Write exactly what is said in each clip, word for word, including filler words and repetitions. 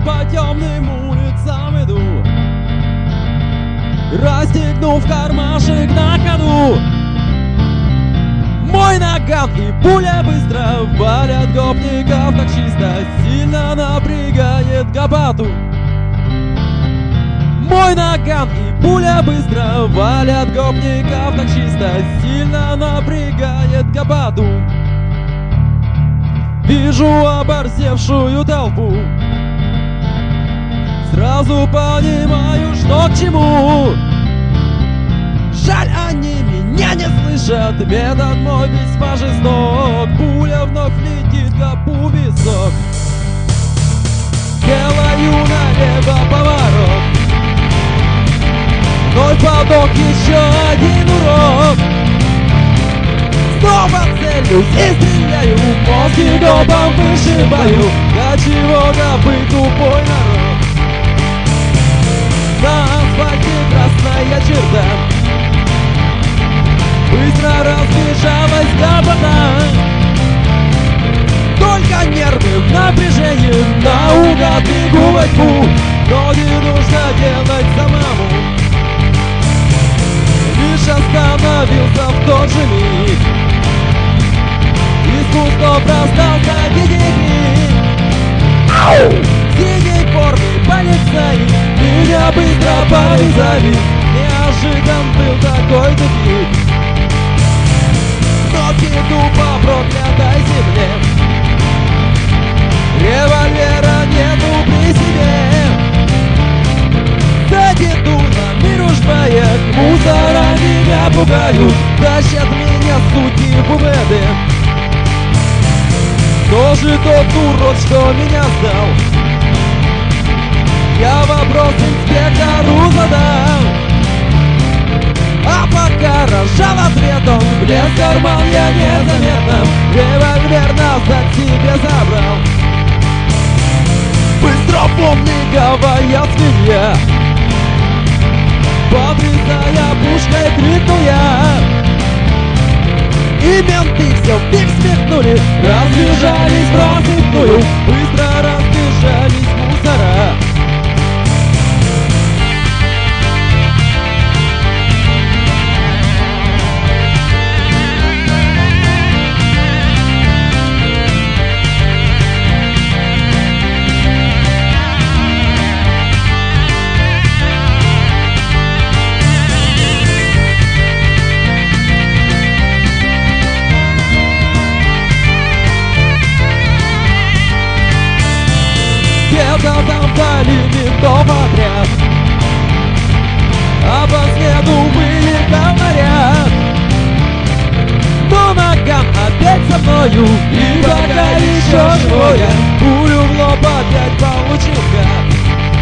по темным улицам иду, расстегнув кармашек на ходу. Мой наган и пуля быстро валят гопников, так чисто сильно напрягает габату. Мой наган и пуля быстро валят гопников, так чисто сильно напрягает габату. Вижу оборзевшую толпу, сразу понимаю, что к чему. Жаль, они меня не слышат, метод мой весьма жесток. Пуля вновь летит гопу в висок. Делаю налево поворот, вновь поток, еще один урок. Снова целюсь и стреляю, мозги гопом вышибаю. Для чего гопы тупой народ? На асфальте красная черта, быстро разбежалась гопота. Только нервы в напряжении, наугад бегу во тьму. Но не нужно делать самому, лишь остановился в тот же миг. Из кустов раздался дикий крик. Ау! Синий форме полицай меня быстро повязали. Неожидан был такой тупик, ноги тупо проклятой земле. Револьвера нету при себе, сзади дулами ружья, мусора меня пугают, тащат меня суки в УВД. Кто же тот урод, что меня сдал? Я вопрос инспектору задал, а пока рожал ответ, он влез в карман, я незаметно револьвер назад себе забрал. Быстро помни, говоря свинья, потрясая пушкой, крикнул я. И менты все вмиг смехнули, разбежались в рассыпную, быстро разбежались мусора. Где-то там вдали ментов отряд, а по следу были говорят. Но наган опять со мною, и пока еще живое, пулю в лоб опять получил гад.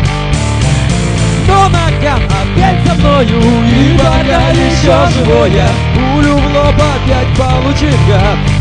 Но наган опять со мною, и пока еще живое, пулю в лоб опять получил гад.